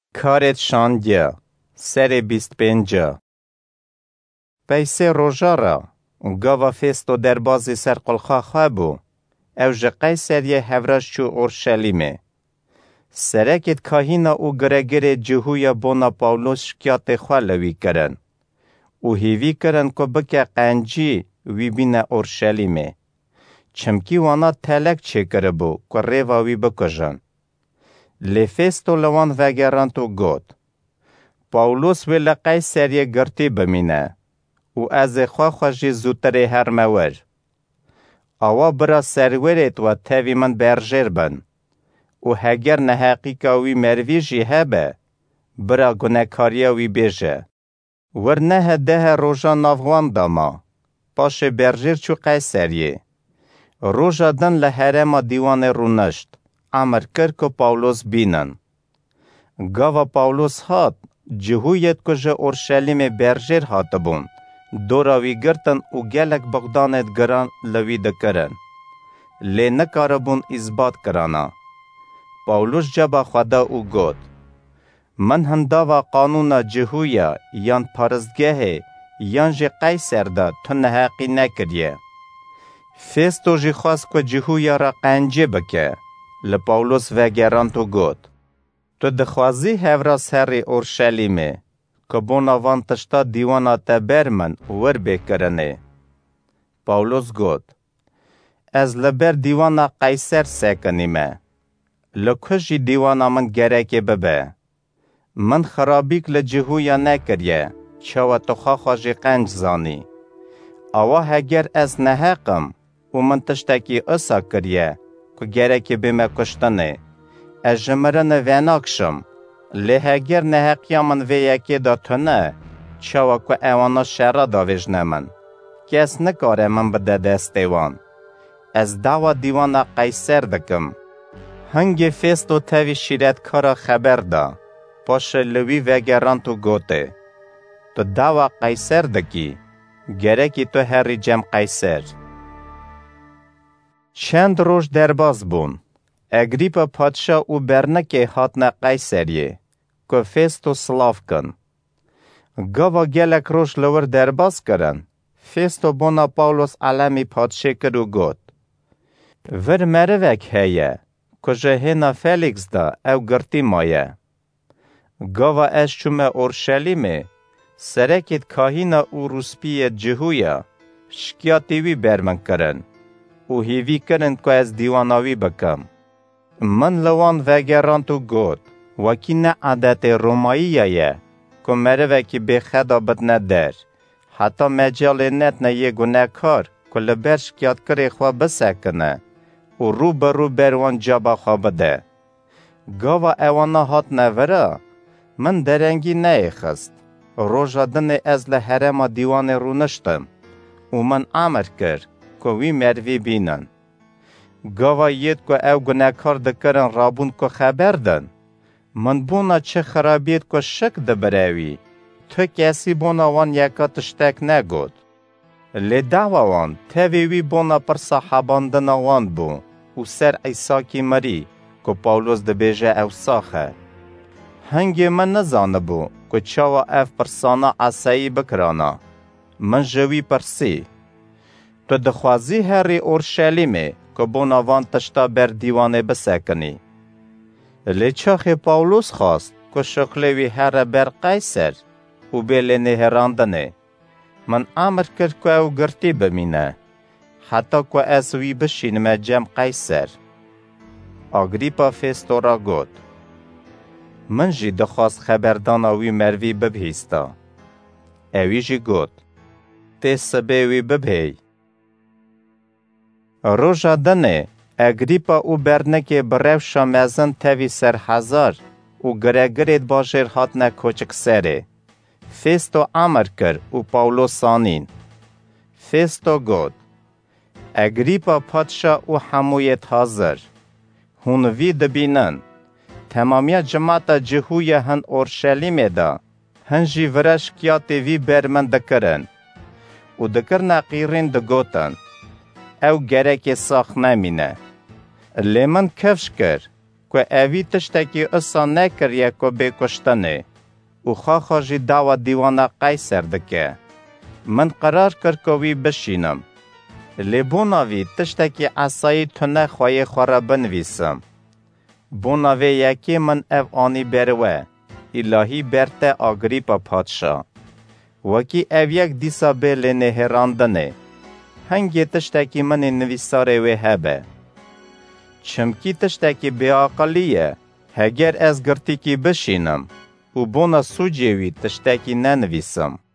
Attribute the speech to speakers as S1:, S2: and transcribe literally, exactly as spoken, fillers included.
S1: کارت شاندیه سر بیست پنجه پیسه روژا را گاوا فیستو در بازی سر قلخا خواه بو او جه قیسریه هفراش چو اورشلیمه. سرکت کاهینا او گرگر جهویا بونا پاولوس شکیات خواه لوی کرن. او هیوی کرن که بکه قنجی وی بین اورشلیمه. چمکی وانا تلک چه کره بو که ریوا وی بکجن. لفستو لوان وگران تو گود. پاولوس وی لقای سریه گرتی بمینه. او از خواه خوشی زودتره هر مور. آوا برا سرورت و تاوی من برجر بن. او هگر نحقی که وی مروی جی هبه. برا گناکاریا وی بیجه. ورنه ده روژا نافوان داما. پاش برجر چو قیسریه. روژا دن لحرم دیوان رونشت. امر کرد که پاولوس بینن. گاوا پاولوس هات جهویت کجا اورشلیم برجر هات بون. دوراوی گرتن او گلک بغدانت گران لوی دکرن. لی نکاربون اثبات کرانا. پاولوس جبا خدا او گود. من هنداوا قانون جهویا یان پارزگه یان جه قیسر دا تو نحقی نکریه. فیستو جی خواست که جهویا را قنجه بکه. لپاولوس وگران تو گود. تو دخوازی هفرا سر اورشلیمه. که بوناوان تشتا دیوانا تبر من ور بکرنه. پاولوس گود. از لبر دیوانا قیسر سکنیمه. لکوشی دیوانا من گرکه ببه. من خرابیک لجهویا نکریه. چاو تخوا خواجی قنج زانی. آوا هگر از نحقم و من تشتاکی اصا کریه. که گرکه بمه کشتنه. از جمرن ویناکشم. لهگر نحقیا من ویکی دا تو نه. چاو که اوانا شرا داویج نمن. کس نکاره من بده دستیوان. از دعوا دیوانا قیسر دکم. هنگی فیستو تاوی شیرت کارا خبر دا. پاش لوی وگران تو گوته. تو دعوا قیسر دکی. گرکی تو هری جم قیسر. چند روز درباز بون. اگریپا پادشاه او برنکه هاتنا قیسریه. که فیستو سلاف کن. گاوا گلک روش لور درباز کرن. فیستو بونا پاولوس علامی پادشه کرو گود. ور مروک هیه. که جهینا فلیکس دا او گرتی مایه. گاوا اش چومه اورشلیمه. سرکت کاهینا او روسپی جهویا. شکیاتیوی برمن کرن. او هیوی کرن که از دیواناوی بکم. من لوان وگران تو گود. وکی نه عادت رومایی یه. که مروکی به خدا بد ندر. حتی مجال نت نه یه گناه کار. که لبر شکیات کری خواه بسکنه. و رو برو بروان جابا خواه بده. گاوا اوانا هات نوره. من درنگی نه خست. روژا دن از لحرم دیوان رو نشتم. و من امر کرد. که وی مروی بینن. گاوا ید که او گناهکار دکرن رابون که خبر دن. من بونا چه خرابیت که شک دبراوی. تو کسی بونا وان یکا تشتک نگود. لی دعوا وان تاوی وی بونا پر صحابان دنوان بو. و سر ایسا کی مری که پاولوس دبیجه او ساخه. هنگی من نزانه بو که چاوا اف پرسانا عصایی بکرانا. من جوی پرسی. تو دخوازی هری اورشلیمه که بوناوان تشتا بر دیوانه بسکنی. لی چاخ پاولوس خواست که شکلوی هر بر قیسر و بیل نهراندنه. من امر کرد که او گرتی بمینه. حتی که از وی بشینم جم قیسر. آگریپا فیستو را گود. من جی دخواست خبردان وی مروی ببهیستا. اوی جی گود. تی سبیوی ببهی. روژا دنه اگریپا او برنکه برف شامزن تاوی سر هزار او گرگرید باشر هاتنه کوچک سره. فیستو امر کر او پاولوس سانین. فیستو گود. اگریپا پادشا او همویت حاضر. هونوی دبینن. تمامی جماعت جهوی هن اورشلیم دا. هنجی ورش کیاتی وی برمن دکرن. او دکر نقیرین دگوتن. او گرک ساخ نمینه. لیمن کفش کر. که اوی تشتکی اصا نکریه که بی کشتنه و خاخا جی داوا دیوانا قیصر دکه. من قرار کرد که وی بشینم. لبوناوی تشتکی عصایی تنه خواهی خواه بنویسم. بوناوی یکی من او آنی بروه. الهی برته آگریپا پادشا. وکی او یک دیسا بیل نهراندنه. هنگی تشتکی من نویساره وی هبه. چمکی تشتکی بیاقلیه. هگر از گرتی کی بشینم. و بونا سوجیوی تشتکی ننویسم.